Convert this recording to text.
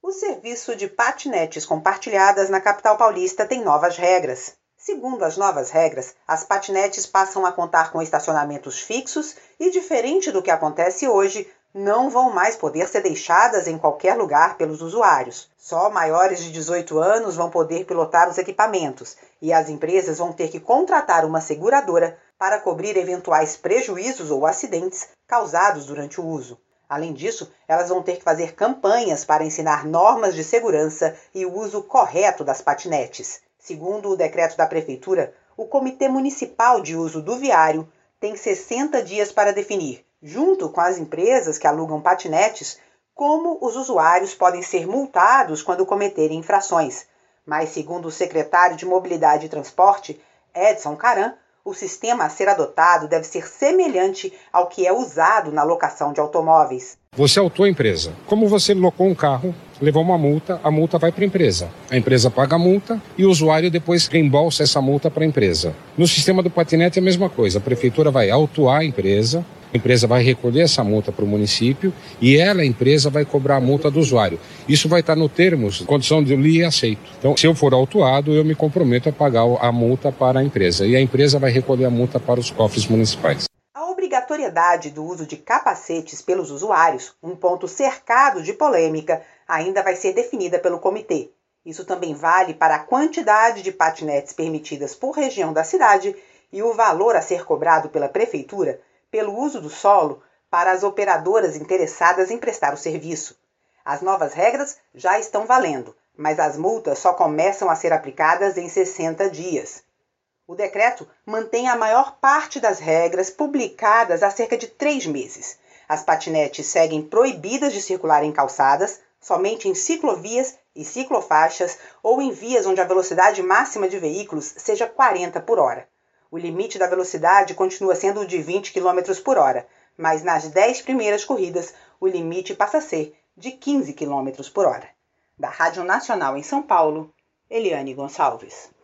O serviço de patinetes compartilhadas na capital paulista tem novas regras. Segundo as novas regras, as patinetes passam a contar com estacionamentos fixos e, diferente do que acontece hoje, não vão mais poder ser deixadas em qualquer lugar pelos usuários. Só maiores de 18 anos vão poder pilotar os equipamentos e as empresas vão ter que contratar uma seguradora para cobrir eventuais prejuízos ou acidentes causados durante o uso. Além disso, elas vão ter que fazer campanhas para ensinar normas de segurança e o uso correto das patinetes. Segundo o decreto da Prefeitura, o Comitê Municipal de Uso do Viário tem 60 dias para definir, junto com as empresas que alugam patinetes, como os usuários podem ser multados quando cometerem infrações. Mas, segundo o secretário de Mobilidade e Transporte, Edson Caran, o sistema a ser adotado deve ser semelhante ao que é usado na locação de automóveis. Você autou a empresa. Como você locou um carro, levou uma multa, a multa vai para a empresa paga a multa e o usuário depois reembolsa essa multa para a empresa. No sistema do patinete é a mesma coisa, a prefeitura vai autuar a empresa vai recolher essa multa para o município e a empresa vai cobrar a multa do usuário. Isso vai estar no termos, condição de li e aceito. Então, se eu for autuado, eu me comprometo a pagar a multa para a empresa e a empresa vai recolher a multa para os cofres municipais. A obrigatoriedade do uso de capacetes pelos usuários, um ponto cercado de polêmica, ainda vai ser definida pelo comitê. Isso também vale para a quantidade de patinetes permitidas por região da cidade e o valor a ser cobrado pela prefeitura pelo uso do solo para as operadoras interessadas em prestar o serviço. As novas regras já estão valendo, mas as multas só começam a ser aplicadas em 60 dias. O decreto mantém a maior parte das regras publicadas há cerca de 3 meses. As patinetes seguem proibidas de circular em calçadas, somente em ciclovias e ciclofaixas ou em vias onde a velocidade máxima de veículos seja 40 por hora. O limite da velocidade continua sendo o de 20 km por hora, mas nas 10 primeiras corridas o limite passa a ser de 15 km por hora. Da Rádio Nacional em São Paulo, Eliane Gonçalves.